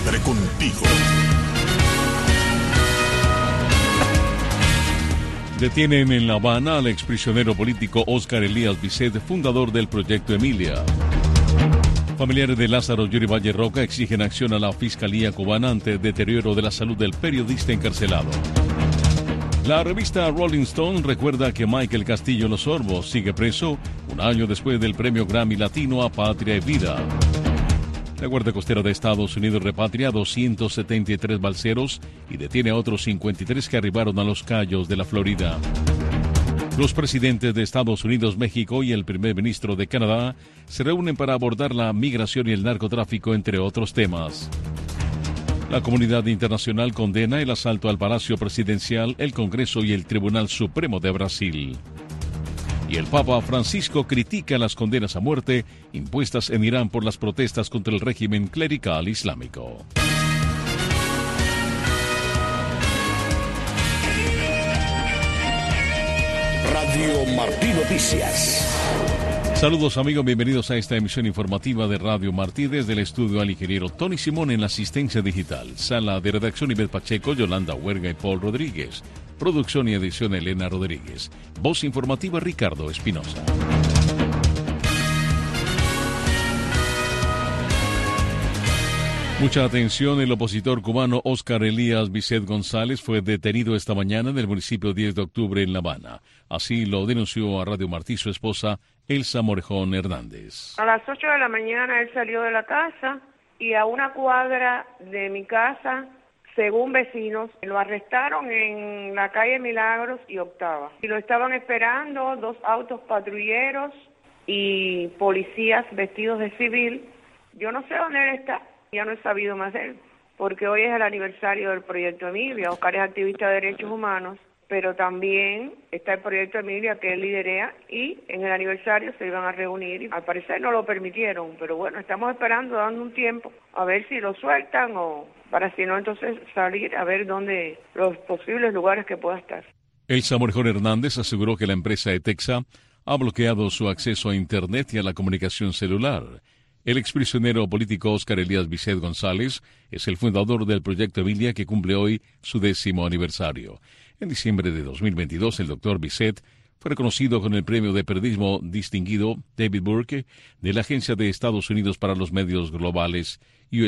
Siempre contigo. Detienen en La Habana al exprisionero político Óscar Elías Bisset, fundador del Proyecto Emilia. Familiares de Lázaro Yurivalle Roca exigen acción a la Fiscalía cubana ante el deterioro de la salud del periodista encarcelado. La revista Rolling Stone recuerda que Michael Castillo Los Orbos sigue preso un año después del premio Grammy Latino a Patria y Vida. La Guardia Costera de Estados Unidos repatria 273 balseros y detiene a otros 53 que arribaron a Los Cayos de la Florida. Los presidentes de Estados Unidos, México y el primer ministro de Canadá se reúnen para abordar la migración y el narcotráfico, entre otros temas. La comunidad internacional condena el asalto al Palacio Presidencial, el Congreso y el Tribunal Supremo de Brasil. Y el Papa Francisco critica las condenas a muerte impuestas en Irán por las protestas contra el régimen clerical islámico. Radio Martí Noticias. Saludos amigos, bienvenidos a esta emisión informativa de Radio Martí desde el estudio al ingeniero Tony Simón en la asistencia digital, sala de redacción Ivette Pacheco, Yolanda Huerga y Paul Rodríguez, producción y edición Elena Rodríguez, voz informativa Ricardo Espinosa. Mucha atención, el opositor cubano Óscar Elías Bisset González fue detenido esta mañana en el municipio 10 de octubre en La Habana. Así lo denunció a Radio Martí su esposa Elsa Morejón Hernández. A las 8 de la mañana él salió de la casa y a una cuadra de mi casa, según vecinos, lo arrestaron en la calle Milagros y Octava. Y lo estaban esperando 2 autos patrulleros y policías vestidos de civil. Yo no sé dónde él está. Ya no he sabido más de él, porque hoy es el aniversario del Proyecto Emilia. Óscar es activista de derechos humanos, pero también está el Proyecto Emilia que él liderea y en el aniversario se iban a reunir y al parecer no lo permitieron, pero bueno, estamos esperando, dando un tiempo, a ver si lo sueltan o para si no entonces salir a ver dónde los posibles lugares que pueda estar. Elsa Morejón Hernández aseguró que la empresa Etexa ha bloqueado su acceso a Internet y a la comunicación celular. El exprisionero político Óscar Elías Bisset González es el fundador del Proyecto Emilia que cumple hoy su 10º aniversario. En diciembre de 2022, el doctor Bisset fue reconocido con el premio de periodismo distinguido David Burke de la Agencia de Estados Unidos para los Medios Globales,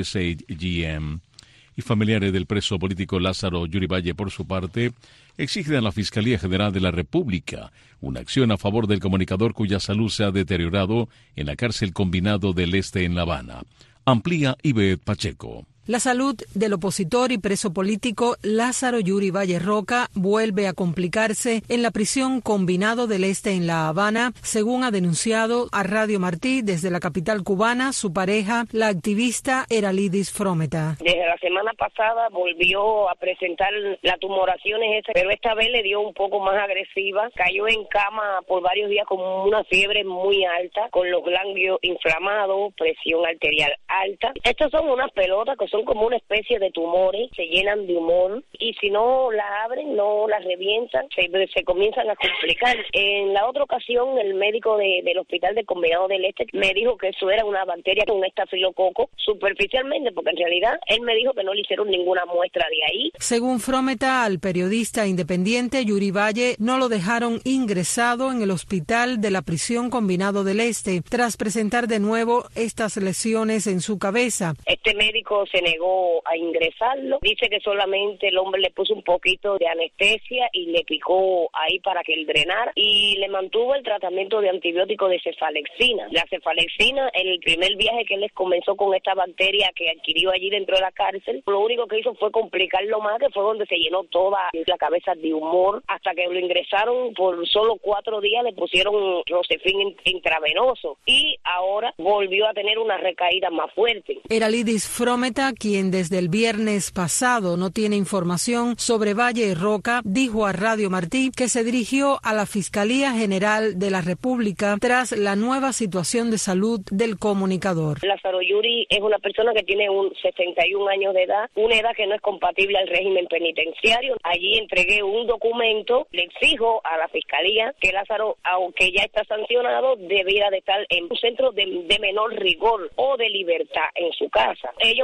USAGM. Y familiares del preso político Lázaro Yurivalle, por su parte, exigen a la Fiscalía General de la República una acción a favor del comunicador cuya salud se ha deteriorado en la cárcel Combinado del Este en La Habana. Amplía Ivette Pacheco. La salud del opositor y preso político Lázaro Yurivalle Roca vuelve a complicarse en la prisión Combinado del Este en La Habana, según ha denunciado a Radio Martí desde la capital cubana su pareja, la activista Eralidis Frometa. Desde la semana pasada volvió a presentar las tumoraciones esas, pero esta vez le dio un poco más agresiva. Cayó en cama por varios días con una fiebre muy alta, con los ganglios inflamados, presión arterial alta. Estas son unas pelotas que son como una especie de tumores, se llenan de humor y si no la abren, no la revientan, se comienzan a complicar. En la otra ocasión, el médico del hospital del Combinado del Este me dijo que eso era una bacteria con estafilococo, superficialmente, porque en realidad él me dijo que no le hicieron ninguna muestra de ahí. Según Frometa, al periodista independiente Yurivalle no lo dejaron ingresado en el hospital de la prisión Combinado del Este, tras presentar de nuevo estas lesiones en su cabeza. Este médico se negó a ingresarlo, dice que solamente el hombre le puso un poquito de anestesia y le picó ahí para que él drenara y le mantuvo el tratamiento de antibiótico de cefalexina. La cefalexina, en el primer viaje que él les comenzó con esta bacteria que adquirió allí dentro de la cárcel, lo único que hizo fue complicarlo más, que fue donde se llenó toda la cabeza de humor, hasta que lo ingresaron por solo 4 días, le pusieron Rosefin intravenoso y ahora volvió a tener una recaída más fuerte. Eralidis Frometa, quien desde el viernes pasado no tiene información sobre Valle Roca, dijo a Radio Martí que se dirigió a la Fiscalía General de la República tras la nueva situación de salud del comunicador. Lázaro Yuri es una persona que tiene 61 años de edad, una edad que no es compatible al régimen penitenciario. Allí entregué un documento, le exijo a la Fiscalía que Lázaro, aunque ya está sancionado, debiera de estar en un centro de menor rigor o de libertad en su casa. Ellos me dijeron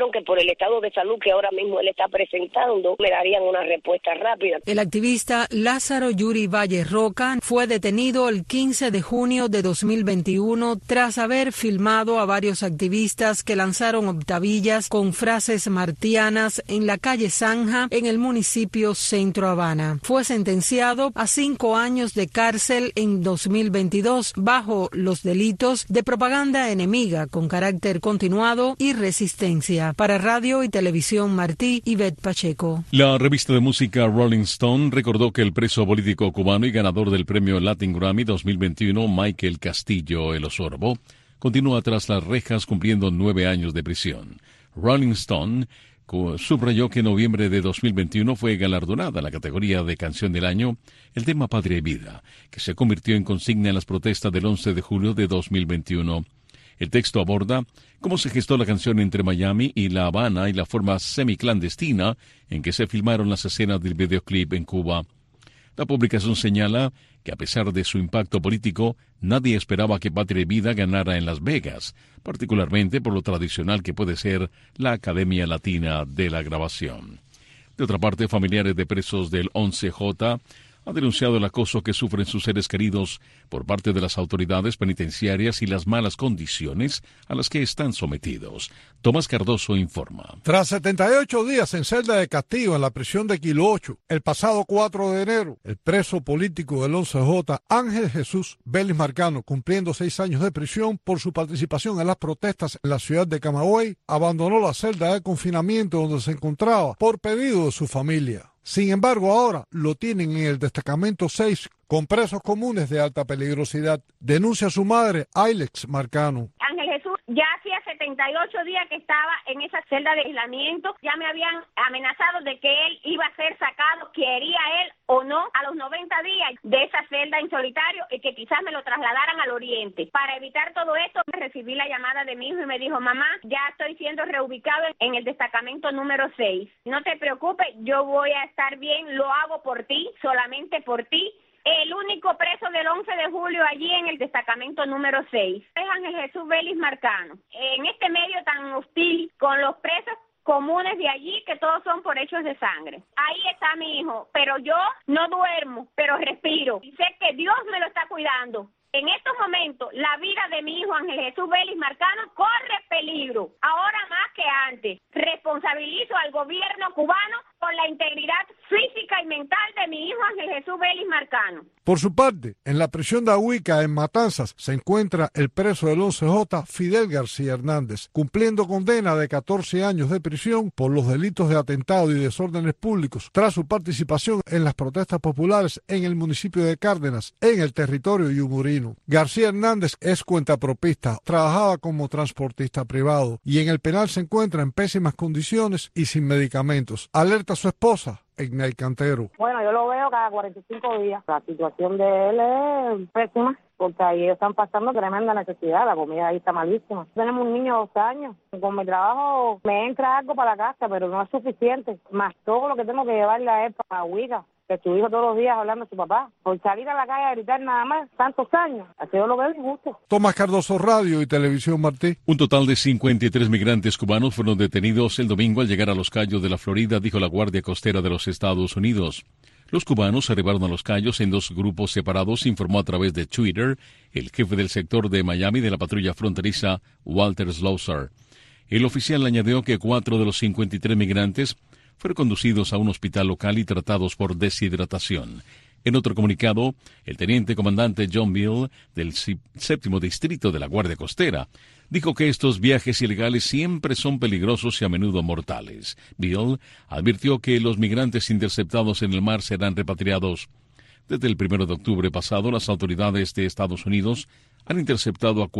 dijeron que por el estado de salud que ahora mismo él está presentando, me darían una respuesta rápida. El activista Lázaro Yuri Valle Roca fue detenido el 15 de junio de 2021 tras haber filmado a varios activistas que lanzaron octavillas con frases martianas en la calle Zanja, en el municipio Centro Habana. Fue sentenciado a 5 años de cárcel en 2022 bajo los delitos de propaganda enemiga con carácter continuado y resistencia. Para Radio y Televisión Martí, Ivette Pacheco. La revista de música Rolling Stone recordó que el preso político cubano y ganador del premio Latin Grammy 2021, Michael Castillo El Osorbo, continúa tras las rejas cumpliendo 9 años de prisión. Rolling Stone subrayó que en noviembre de 2021 fue galardonada en la categoría de Canción del Año el tema Patria y Vida, que se convirtió en consigna en las protestas del 11 de julio de 2021. El texto aborda cómo se gestó la canción entre Miami y La Habana y la forma semiclandestina en que se filmaron las escenas del videoclip en Cuba. La publicación señala que a pesar de su impacto político, nadie esperaba que Patria y Vida ganara en Las Vegas, particularmente por lo tradicional que puede ser la Academia Latina de la Grabación. De otra parte, familiares de presos del 11J han denunciado el acoso que sufren sus seres queridos por parte de las autoridades penitenciarias y las malas condiciones a las que están sometidos. Tomás Cardoso informa. Tras 78 días en celda de castigo en la prisión de Kilo 8, el pasado 4 de enero, el preso político del 11J, Ángel Jesús Vélez Marcano, cumpliendo 6 años de prisión por su participación en las protestas en la ciudad de Camagüey, abandonó la celda de confinamiento donde se encontraba por pedido de su familia. Sin embargo, ahora lo tienen en el destacamento 6 con presos comunes de alta peligrosidad. Denuncia a su madre, Ailex Marcano. Ángel Jesús ya hacía 78 días que estaba en esa celda de aislamiento. Ya me habían amenazado de que él iba a ser sacado, quería él o no, a los 90 días de esa celda en solitario y que quizás me lo trasladaran al oriente. Para evitar todo esto, recibí la llamada de mi hijo y me dijo: mamá, ya estoy siendo reubicado en el destacamento número 6. No te preocupes, yo voy a estar bien, lo hago por ti, solamente por ti. El único preso del 11 de julio allí en el destacamento número 6 es Ángel Jesús Vélez Marcano. En este medio tan hostil con los presos comunes de allí, que todos son por hechos de sangre. Ahí está mi hijo, pero yo no duermo, pero respiro. Y sé que Dios me lo está cuidando. En estos momentos, la vida de mi hijo Ángel Jesús Vélez Marcano corre peligro, ahora más que antes. Responsabilizo al gobierno cubano por la integridad física y mental de mi hijo Ángel Jesús Vélez Marcano. Por su parte, en la prisión de Ahuica, en Matanzas, se encuentra el preso del 11J, Fidel García Hernández, cumpliendo condena de 14 años de prisión por los delitos de atentado y desórdenes públicos, tras su participación en las protestas populares en el municipio de Cárdenas, en el territorio yumurino. García Hernández es cuentapropista, trabajaba como transportista privado y en el penal se encuentra en pésimas condiciones y sin medicamentos. Alerta a su esposa, Ignay Cantero. Bueno, yo lo veo cada 45 días. La situación de él es pésima, porque ahí ellos están pasando tremenda necesidad. La comida ahí está malísima. Tenemos un niño de 2 años. Con mi trabajo me entra algo para la casa, pero no es suficiente. Más todo lo que tengo que llevarle a él para Huica, que su hijo todos los días hablando de su papá. Por salir a la calle a gritar nada más, tantos años. Así yo lo veo injusto. Tomás Cardoso, Radio y Televisión Martí. Un total de 53 migrantes cubanos fueron detenidos el domingo al llegar a Los Cayos de la Florida, dijo la Guardia Costera de los Estados Unidos. Los cubanos arribaron a Los Cayos en 2 grupos separados, informó a través de Twitter el jefe del sector de Miami de la patrulla fronteriza, Walter Slaughter. El oficial añadió que 4 de los 53 migrantes fueron conducidos a un hospital local y tratados por deshidratación. En otro comunicado, el teniente comandante John Bill, del 7º Distrito de la Guardia Costera, dijo que estos viajes ilegales siempre son peligrosos y a menudo mortales. Bill advirtió que los migrantes interceptados en el mar serán repatriados. Desde el 1 de octubre pasado, las autoridades de Estados Unidos han interceptado a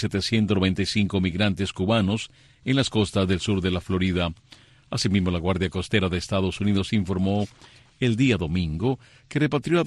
4.795 migrantes cubanos en las costas del sur de la Florida. Asimismo, la Guardia Costera de Estados Unidos informó el día domingo que repatrió a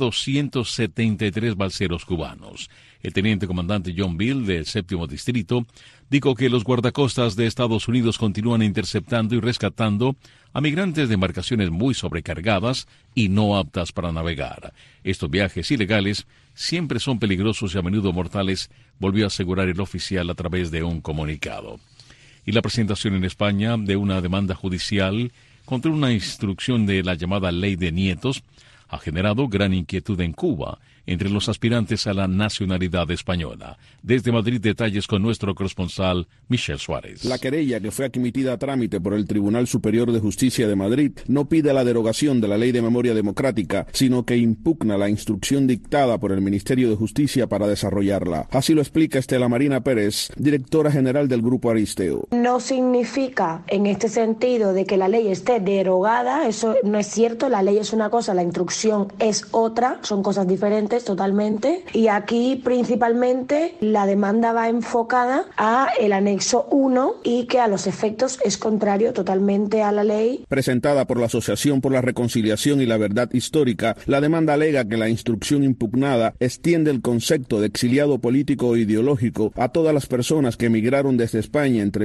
273 balseros cubanos. El teniente comandante John Bill, del 7º Distrito, dijo que los guardacostas de Estados Unidos continúan interceptando y rescatando a migrantes de embarcaciones muy sobrecargadas y no aptas para navegar. Estos viajes ilegales siempre son peligrosos y a menudo mortales, volvió a asegurar el oficial a través de un comunicado. y la presentación en España de una demanda judicial contra una instrucción de la llamada Ley de Nietos ha generado gran inquietud en Cuba entre los aspirantes a la nacionalidad española. Desde Madrid, detalles con nuestro corresponsal Michel Suárez. La querella, que fue admitida a trámite por el Tribunal Superior de Justicia de Madrid, no pide la derogación de la Ley de Memoria Democrática, sino que impugna la instrucción dictada por el Ministerio de Justicia para desarrollarla. Así lo explica Estela Marina Pérez, directora general del Grupo Aristeo. No significa en este sentido de que la ley esté derogada, eso no es cierto, la ley es una cosa, la instrucción es otra, son cosas diferentes totalmente, y aquí principalmente la demanda va enfocada a el anexo 1 y que a los efectos es contrario totalmente a la ley. Presentada por la Asociación por la Reconciliación y la Verdad Histórica, la demanda alega que la instrucción impugnada extiende el concepto de exiliado político o ideológico a todas las personas que emigraron desde España entre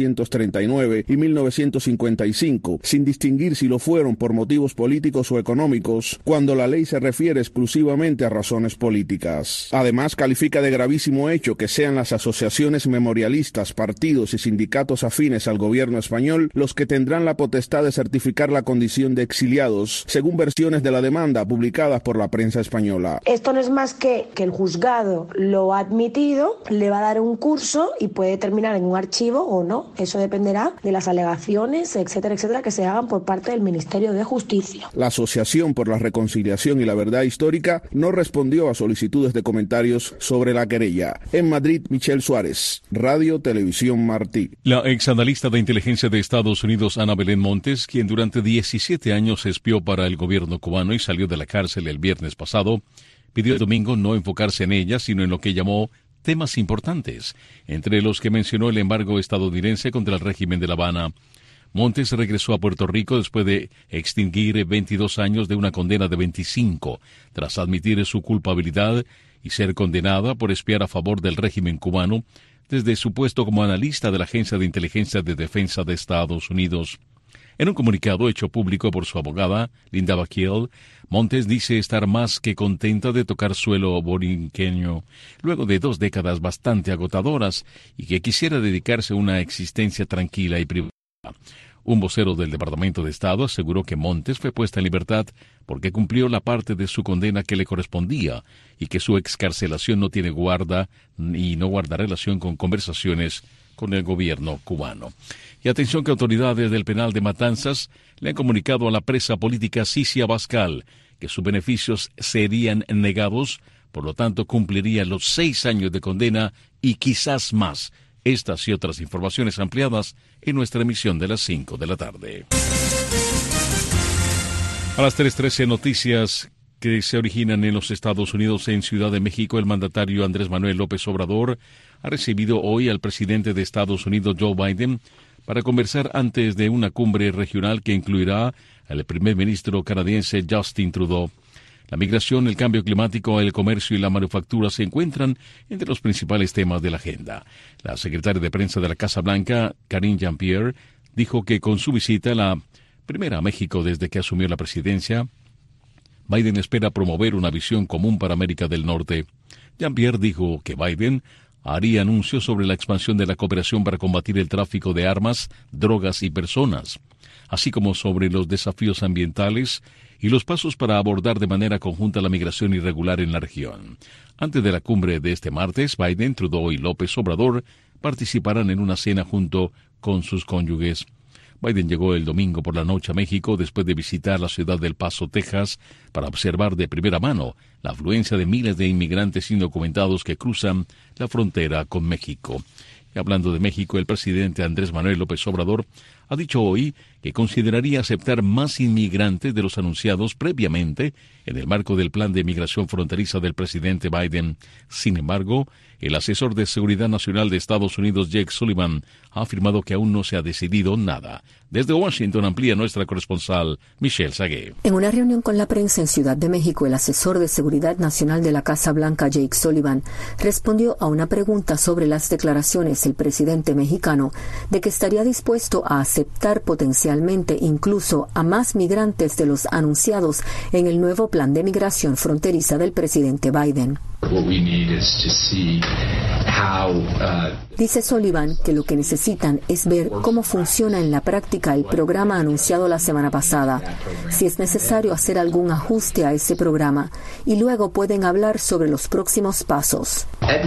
1939 y 1955, sin distinguir si lo fueron por motivos políticos o económicos, cuando la ley se refiere exclusivamente a razones políticas. Además, califica de gravísimo hecho que sean las asociaciones memorialistas, partidos y sindicatos afines al gobierno español los que tendrán la potestad de certificar la condición de exiliados, según versiones de la demanda publicadas por la prensa española. Esto no es más que el juzgado lo ha admitido, le va a dar un curso y puede terminar en un archivo o no. Eso dependerá de las alegaciones, etcétera, etcétera, que se hagan por parte del Ministerio de Justicia. La Asociación por la Reconciliación y la Verdad Histórica no respondió a solicitudes de comentarios sobre la querella. En Madrid, Michel Suárez, Radio Televisión Martí. La exanalista de inteligencia de Estados Unidos, Ana Belén Montes, quien durante 17 años espió para el gobierno cubano y salió de la cárcel el viernes pasado, pidió el domingo no enfocarse en ella, sino en lo que llamó temas importantes, entre los que mencionó el embargo estadounidense contra el régimen de La Habana. Montes regresó a Puerto Rico después de extinguir 22 años de una condena de 25, tras admitir su culpabilidad y ser condenada por espiar a favor del régimen cubano desde su puesto como analista de la Agencia de Inteligencia de Defensa de Estados Unidos. En un comunicado hecho público por su abogada, Linda Bakiel, Montes dice estar más que contenta de tocar suelo borinqueño luego de 2 décadas bastante agotadoras y que quisiera dedicarse a una existencia tranquila y privada. Un vocero del Departamento de Estado aseguró que Montes fue puesta en libertad porque cumplió la parte de su condena que le correspondía y que su excarcelación no tiene guarda y no guarda relación con conversaciones con el gobierno cubano. Y atención que autoridades del penal de Matanzas le han comunicado a la presa política Cici Abascal que sus beneficios serían negados, por lo tanto cumpliría los 6 años de condena y quizás más. Estas y otras informaciones ampliadas en nuestra emisión de las 5 de la tarde. A las 3:13, noticias que se originan en los Estados Unidos. En Ciudad de México, el mandatario Andrés Manuel López Obrador ha recibido hoy al presidente de Estados Unidos, Joe Biden, para conversar antes de una cumbre regional que incluirá al primer ministro canadiense Justin Trudeau. La migración, el cambio climático, el comercio y la manufactura se encuentran entre los principales temas de la agenda. La secretaria de prensa de la Casa Blanca, Karine Jean-Pierre, dijo que con su visita, la primera a México desde que asumió la presidencia, Biden espera promover una visión común para América del Norte. Jean-Pierre dijo que Biden haría anuncios sobre la expansión de la cooperación para combatir el tráfico de armas, drogas y personas, así como sobre los desafíos ambientales y los pasos para abordar de manera conjunta la migración irregular en la región. Antes de la cumbre de este martes, Biden, Trudeau y López Obrador participarán en una cena junto con sus cónyuges. Biden llegó el domingo por la noche a México después de visitar la ciudad del Paso, Texas, para observar de primera mano la afluencia de miles de inmigrantes indocumentados que cruzan la frontera con México. Y hablando de México, el presidente Andrés Manuel López Obrador ha dicho hoy que consideraría aceptar más inmigrantes de los anunciados previamente en el marco del plan de migración fronteriza del presidente Biden. Sin embargo, el asesor de Seguridad Nacional de Estados Unidos, Jake Sullivan, ha afirmado que aún no se ha decidido nada. Desde Washington amplía nuestra corresponsal, Michelle Sagué. En una reunión con la prensa en Ciudad de México, el asesor de Seguridad Nacional de la Casa Blanca, Jake Sullivan, respondió a una pregunta sobre las declaraciones del presidente mexicano de que estaría dispuesto a aceptar potencialmente incluso a más migrantes de los anunciados en el nuevo plan de migración fronteriza del presidente Biden. Dice Sullivan que lo que necesitan es ver cómo funciona en la práctica el programa anunciado la semana pasada, si es necesario hacer algún ajuste a ese programa, y luego pueden hablar sobre los próximos pasos.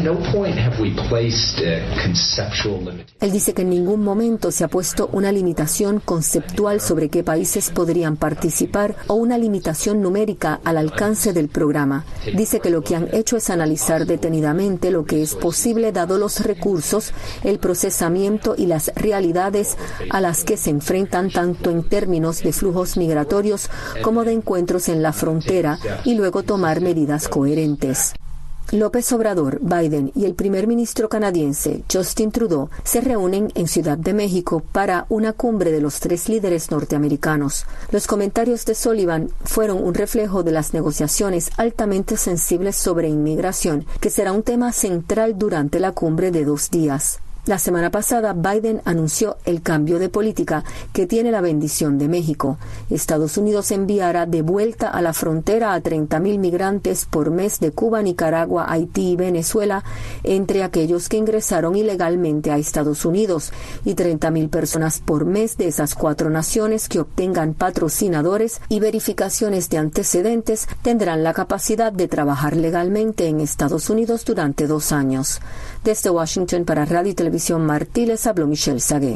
Él dice que en ningún momento se ha puesto una limitación conceptual sobre qué países podrían participar o una limitación numérica al alcance del programa. Dice que lo que han hecho es analizar detenidamente lo que es posible dado los recursos, el procesamiento y las realidades a las que se enfrentan tanto en términos de flujos migratorios como de encuentros en la frontera y luego tomar medidas coherentes. López Obrador, Biden y el primer ministro canadiense Justin Trudeau se reúnen en Ciudad de México para una cumbre de los 3 líderes norteamericanos. Los comentarios de Sullivan fueron un reflejo de las negociaciones altamente sensibles sobre inmigración, que será un tema central durante la cumbre de 2 días. La semana pasada, Biden anunció el cambio de política que tiene la bendición de México. Estados Unidos enviará de vuelta a la frontera a 30,000 migrantes por mes de Cuba, Nicaragua, Haití y Venezuela, entre aquellos que ingresaron ilegalmente a Estados Unidos, y 30,000 personas por mes de esas 4 naciones que obtengan patrocinadores y verificaciones de antecedentes tendrán la capacidad de trabajar legalmente en Estados Unidos durante 2 años. Desde Washington para Radio y Televisión Martí les habló Michelle Sagué.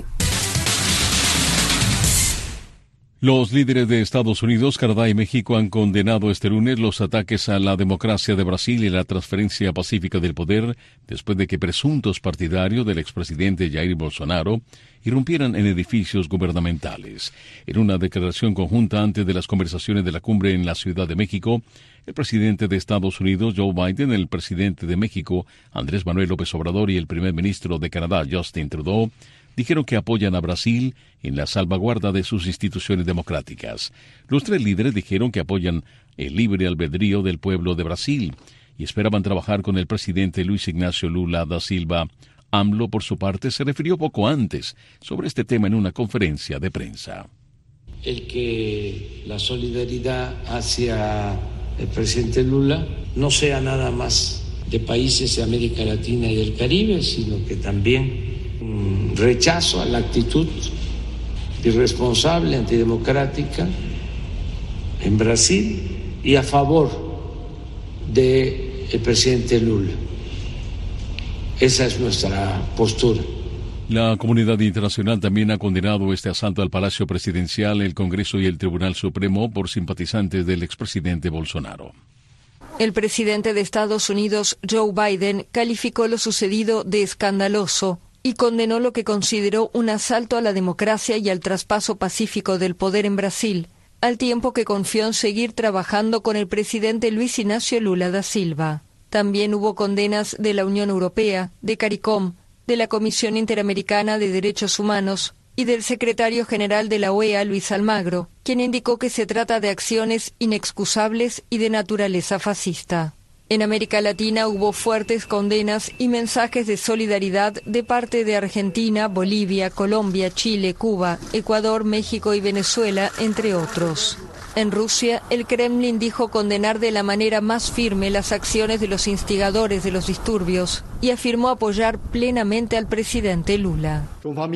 Los líderes de Estados Unidos, Canadá y México han condenado este lunes los ataques a la democracia de Brasil y la transferencia pacífica del poder después de que presuntos partidarios del expresidente Jair Bolsonaro irrumpieran en edificios gubernamentales. En una declaración conjunta antes de las conversaciones de la cumbre en la Ciudad de México, el presidente de Estados Unidos, Joe Biden, el presidente de México, Andrés Manuel López Obrador, y el primer ministro de Canadá, Justin Trudeau, dijeron que apoyan a Brasil en la salvaguarda de sus instituciones democráticas. Los 3 líderes dijeron que apoyan el libre albedrío del pueblo de Brasil y esperaban trabajar con el presidente Luis Ignacio Lula da Silva. AMLO, por su parte, se refirió poco antes sobre este tema en una conferencia de prensa. El que la solidaridad hacia el presidente Lula no sea nada más de países de América Latina y del Caribe, sino que también un rechazo a la actitud irresponsable, antidemocrática en Brasil y a favor del presidente Lula. Esa es nuestra postura. La comunidad internacional también ha condenado este asalto al Palacio Presidencial, el Congreso y el Tribunal Supremo por simpatizantes del expresidente Bolsonaro. El presidente de Estados Unidos, Joe Biden, calificó lo sucedido de escandaloso y condenó lo que consideró un asalto a la democracia y al traspaso pacífico del poder en Brasil, al tiempo que confió en seguir trabajando con el presidente Luis Ignacio Lula da Silva. También hubo condenas de la Unión Europea, de CARICOM, de la Comisión Interamericana de Derechos Humanos y del secretario general de la OEA, Luis Almagro, quien indicó que se trata de acciones inexcusables y de naturaleza fascista. En América Latina hubo fuertes condenas y mensajes de solidaridad de parte de Argentina, Bolivia, Colombia, Chile, Cuba, Ecuador, México y Venezuela, entre otros. En Rusia, el Kremlin dijo condenar de la manera más firme las acciones de los instigadores de los disturbios y afirmó apoyar plenamente al presidente Lula.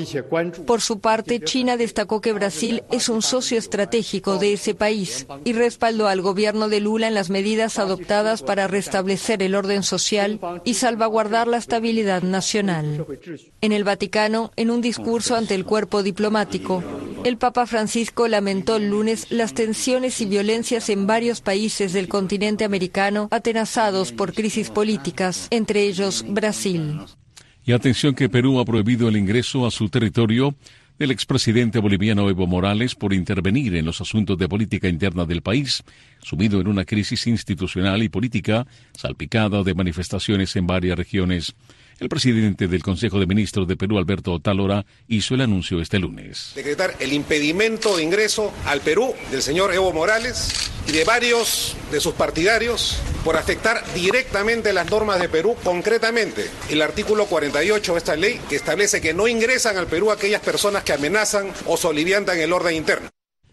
Por su parte, China destacó que Brasil es un socio estratégico de ese país y respaldó al gobierno de Lula en las medidas adoptadas para restablecer el orden social y salvaguardar la estabilidad nacional. En el Vaticano, en un discurso ante el cuerpo diplomático, el Papa Francisco lamentó el lunes las tensiones y violencias en varios países del continente americano atenazados por crisis políticas, entre ellos Brasil. Y atención que Perú ha prohibido el ingreso a su territorio del expresidente boliviano Evo Morales por intervenir en los asuntos de política interna del país, sumido en una crisis institucional y política salpicada de manifestaciones en varias regiones. El presidente del Consejo de Ministros de Perú, Alberto Otárola, hizo el anuncio este lunes. Decretar el impedimento de ingreso al Perú del señor Evo Morales y de varios de sus partidarios por afectar directamente las normas de Perú, concretamente el artículo 48 de esta ley que establece que no ingresan al Perú aquellas personas que amenazan o soliviantan el orden interno.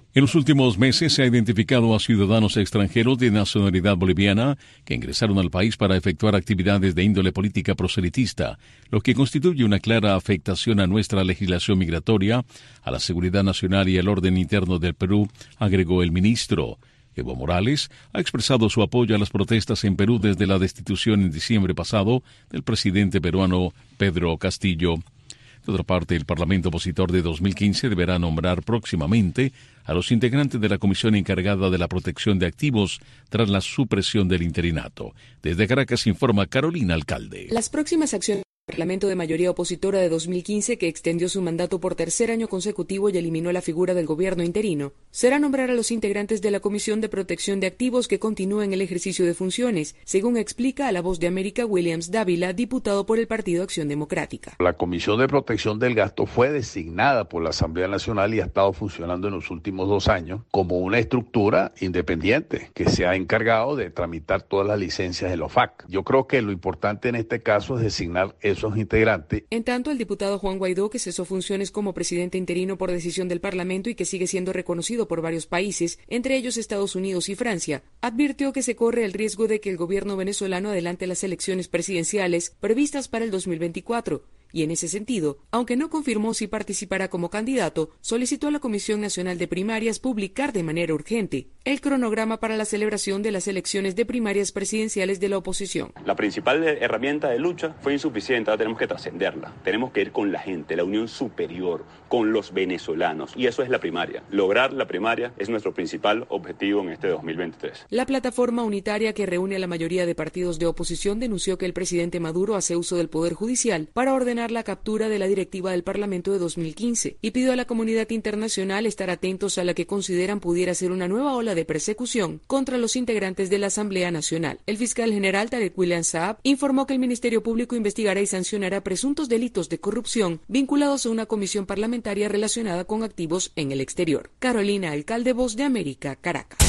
En los últimos meses se ha identificado a ciudadanos extranjeros de nacionalidad boliviana que ingresaron al país para efectuar actividades de índole política proselitista, lo que constituye una clara afectación a nuestra legislación migratoria, a la seguridad nacional y al orden interno del Perú, agregó el ministro. Evo Morales ha expresado su apoyo a las protestas en Perú desde la destitución en diciembre pasado del presidente peruano Pedro Castillo. De otra parte, el Parlamento opositor de 2015 deberá nombrar próximamente a los integrantes de la comisión encargada de la protección de activos tras la supresión del interinato. Desde Caracas informa Carolina Alcalde. Las próximas acciones del Parlamento de mayoría opositora de 2015, que extendió su mandato por tercer año consecutivo y eliminó la figura del gobierno interino, será nombrar a los integrantes de la Comisión de Protección de Activos que continúen el ejercicio de funciones, según explica a La Voz de América Williams Dávila, diputado por el Partido Acción Democrática. La Comisión de Protección del Gasto fue designada por la Asamblea Nacional y ha estado funcionando en los últimos 2 años como una estructura independiente que se ha encargado de tramitar todas las licencias de los FAC. Yo creo que lo importante en este caso es designar esos integrantes. En tanto, el diputado Juan Guaidó, que cesó funciones como presidente interino por decisión del Parlamento y que sigue siendo reconocido por varios países, entre ellos Estados Unidos y Francia, advirtió que se corre el riesgo de que el gobierno venezolano adelante las elecciones presidenciales previstas para el 2024. Y en ese sentido, aunque no confirmó si participará como candidato, solicitó a la Comisión Nacional de Primarias publicar de manera urgente el cronograma para la celebración de las elecciones de primarias presidenciales de la oposición. La principal herramienta de lucha fue insuficiente, ahora tenemos que trascenderla. Tenemos que ir con la gente, la unión superior, con los venezolanos. Y eso es la primaria. Lograr la primaria es nuestro principal objetivo en este 2023. La plataforma unitaria, que reúne a la mayoría de partidos de oposición, denunció que el presidente Maduro hace uso del Poder Judicial para ordenar la captura de la directiva del Parlamento de 2015 y pidió a la comunidad internacional estar atentos a la que consideran pudiera ser una nueva ola de persecución contra los integrantes de la Asamblea Nacional. El fiscal general Tarek William Saab informó que el Ministerio Público investigará y sancionará presuntos delitos de corrupción vinculados a una comisión parlamentaria relacionada con activos en el exterior. Carolina Alcalde, Voz de América, Caracas.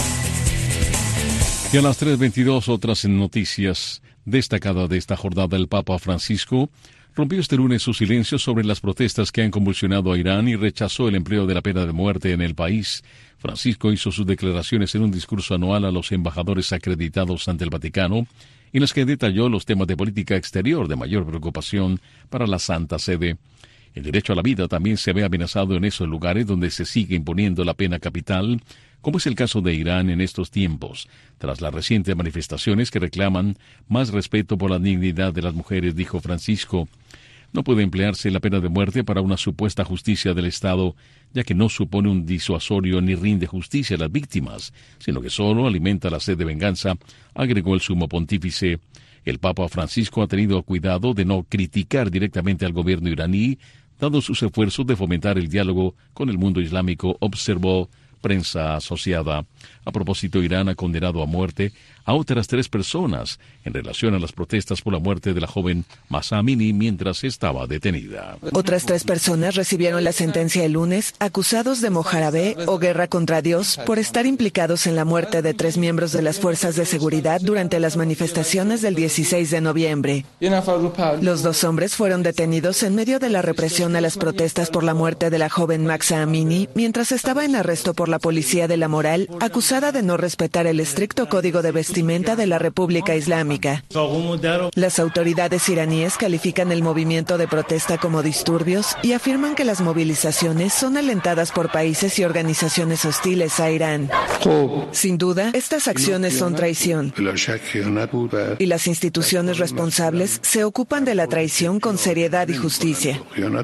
Y a las 3:22, otras noticias destacadas de esta jornada. El Papa Francisco rompió este lunes su silencio sobre las protestas que han convulsionado a Irán y rechazó el empleo de la pena de muerte en el país. Francisco hizo sus declaraciones en un discurso anual a los embajadores acreditados ante el Vaticano, en los que detalló los temas de política exterior de mayor preocupación para la Santa Sede. El derecho a la vida también se ve amenazado en esos lugares donde se sigue imponiendo la pena capital, como es el caso de Irán en estos tiempos, tras las recientes manifestaciones que reclaman más respeto por la dignidad de las mujeres, dijo Francisco. No puede emplearse la pena de muerte para una supuesta justicia del Estado, ya que no supone un disuasorio ni rinde justicia a las víctimas, sino que solo alimenta la sed de venganza, agregó el sumo pontífice. El Papa Francisco ha tenido cuidado de no criticar directamente al gobierno iraní, dado sus esfuerzos de fomentar el diálogo con el mundo islámico, observó prensa asociada. A propósito, Irán ha condenado a muerte a otras 3 personas en relación a las protestas por la muerte de la joven Mahsa Amini mientras estaba detenida. Otras 3 personas recibieron la sentencia el lunes, acusados de mojarabé o guerra contra Dios por estar implicados en la muerte de 3 miembros de las fuerzas de seguridad durante las manifestaciones del 16 de noviembre. Los 2 hombres fueron detenidos en medio de la represión a las protestas por la muerte de la joven Mahsa Amini mientras estaba en arresto por la policía de la moral, acusada de no respetar el estricto código de vestimenta de la República Islámica. Las autoridades iraníes califican el movimiento de protesta como disturbios y afirman que las movilizaciones son alentadas por países y organizaciones hostiles a Irán. Sin duda, estas acciones son traición, y las instituciones responsables se ocupan de la traición con seriedad y justicia.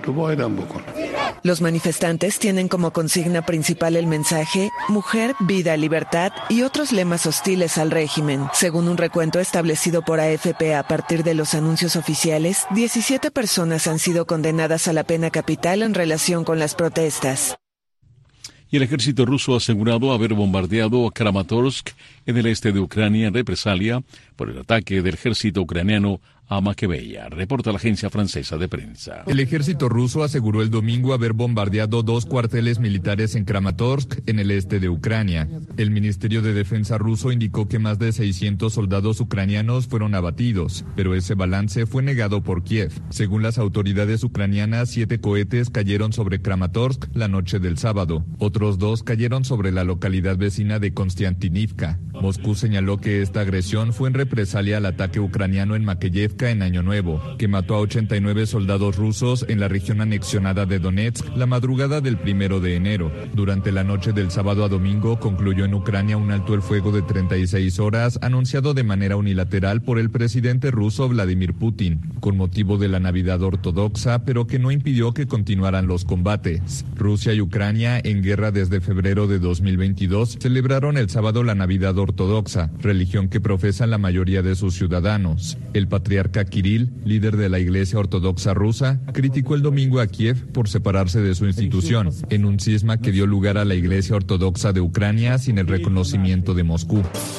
Los manifestantes tienen como consigna principal el mensaje Mujer, Vida, Libertad y otros lemas hostiles al régimen. Según un recuento establecido por AFP a partir de los anuncios oficiales, 17 personas han sido condenadas a la pena capital en relación con las protestas. Y el ejército ruso ha asegurado haber bombardeado a Kramatorsk, en el este de Ucrania, en represalia por el ataque del ejército ucraniano a Maqueveya, reporta la agencia francesa de prensa. El ejército ruso aseguró el domingo haber bombardeado 2 cuarteles militares en Kramatorsk, en el este de Ucrania. El Ministerio de Defensa ruso indicó que más de 600 soldados ucranianos fueron abatidos, pero ese balance fue negado por Kiev. Según las autoridades ucranianas, 7 cohetes cayeron sobre Kramatorsk la noche del sábado. Otros 2 cayeron sobre la localidad vecina de Konstantinivka. Moscú señaló que esta agresión fue en represalia al ataque ucraniano en Makeyevka en Año Nuevo, que mató a 89 soldados rusos en la región anexionada de Donetsk la madrugada del 1 de enero. Durante la noche del sábado a domingo concluyó en Ucrania un alto el fuego de 36 horas anunciado de manera unilateral por el presidente ruso Vladimir Putin, con motivo de la Navidad ortodoxa, pero que no impidió que continuaran los combates. Rusia y Ucrania, en guerra desde febrero de 2022, celebraron el sábado la Navidad ortodoxa, religión que profesan la mayoría de sus ciudadanos. El patriarca Kirill, líder de la Iglesia Ortodoxa rusa, criticó el domingo a Kiev por separarse de su institución, en un cisma que dio lugar a la Iglesia Ortodoxa de Ucrania sin el reconocimiento de Moscú.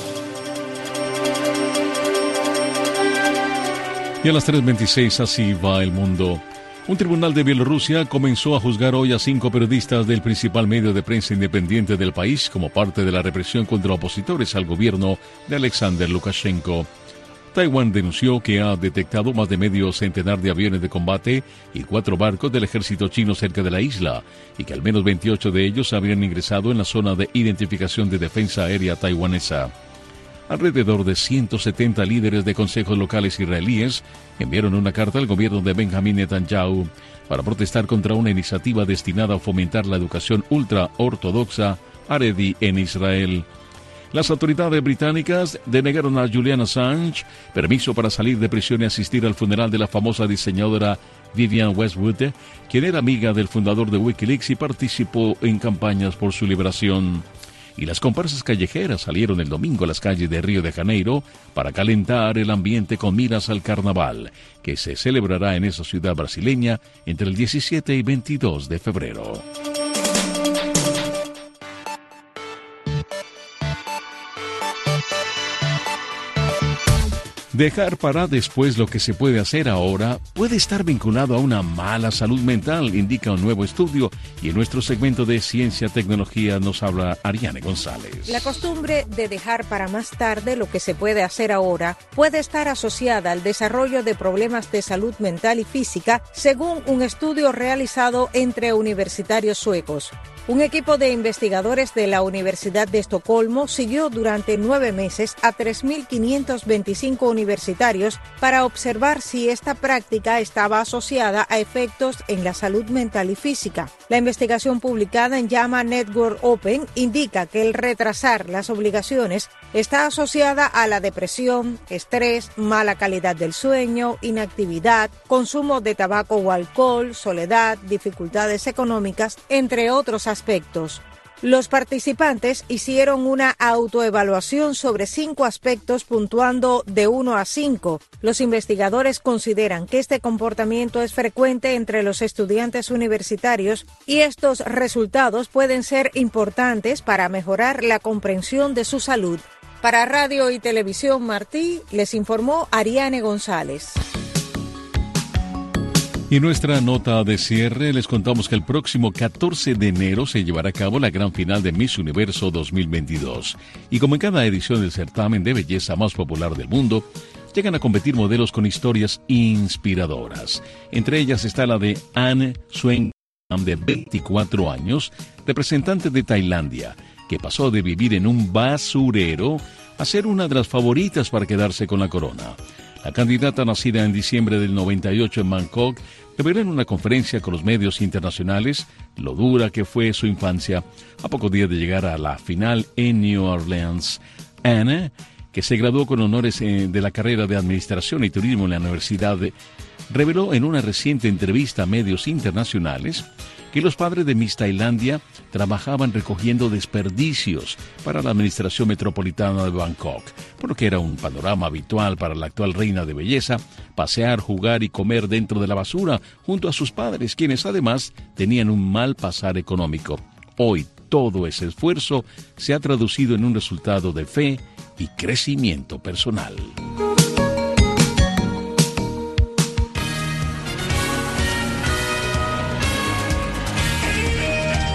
Y a las 3:26 así va el mundo. Un tribunal de Bielorrusia comenzó a juzgar hoy a 5 periodistas del principal medio de prensa independiente del país como parte de la represión contra opositores al gobierno de Alexander Lukashenko. Taiwán denunció que ha detectado más de medio centenar de aviones de combate y 4 barcos del ejército chino cerca de la isla, y que al menos 28 de ellos habrían ingresado en la zona de identificación de defensa aérea taiwanesa. Alrededor de 170 líderes de consejos locales israelíes enviaron una carta al gobierno de Benjamín Netanyahu para protestar contra una iniciativa destinada a fomentar la educación ultraortodoxa Haredi en Israel. Las autoridades británicas denegaron a Julian Assange permiso para salir de prisión y asistir al funeral de la famosa diseñadora Vivienne Westwood, quien era amiga del fundador de Wikileaks y participó en campañas por su liberación. Y las comparsas callejeras salieron el domingo a las calles de Río de Janeiro para calentar el ambiente con miras al carnaval, que se celebrará en esa ciudad brasileña entre el 17 y 22 de febrero. Dejar para después lo que se puede hacer ahora puede estar vinculado a una mala salud mental, indica un nuevo estudio, y en nuestro segmento de Ciencia Tecnología nos habla Ariane González. La costumbre de dejar para más tarde lo que se puede hacer ahora puede estar asociada al desarrollo de problemas de salud mental y física, según un estudio realizado entre universitarios suecos. Un equipo de investigadores de la Universidad de Estocolmo siguió durante 9 meses a 3.525 universitarios para observar si esta práctica estaba asociada a efectos en la salud mental y física. La investigación publicada en JAMA Network Open indica que el retrasar las obligaciones está asociada a la depresión, estrés, mala calidad del sueño, inactividad, consumo de tabaco o alcohol, soledad, dificultades económicas, entre otros aspectos. Los participantes hicieron una autoevaluación sobre 5 aspectos puntuando de 1 a 5. Los investigadores consideran que este comportamiento es frecuente entre los estudiantes universitarios y estos resultados pueden ser importantes para mejorar la comprensión de su salud. Para Radio y Televisión Martí, les informó Ariane González. Y nuestra nota de cierre, les contamos que el próximo 14 de enero se llevará a cabo la gran final de Miss Universo 2022. Y como en cada edición del certamen de belleza más popular del mundo, llegan a competir modelos con historias inspiradoras. Entre ellas está la de An Suen Nam, de 24 años, representante de Tailandia, que pasó de vivir en un basurero a ser una de las favoritas para quedarse con la corona. La candidata, nacida en diciembre del 98 en Bangkok, reveló en una conferencia con los medios internacionales lo dura que fue su infancia a pocos días de llegar a la final en New Orleans. Anna, que se graduó con honores de la carrera de Administración y Turismo en la universidad, reveló en una reciente entrevista a medios internacionales que los padres de Miss Tailandia trabajaban recogiendo desperdicios para la administración metropolitana de Bangkok, por lo que era un panorama habitual para la actual reina de belleza pasear, jugar y comer dentro de la basura junto a sus padres, quienes además tenían un mal pasar económico. Hoy todo ese esfuerzo se ha traducido en un resultado de fe y crecimiento personal.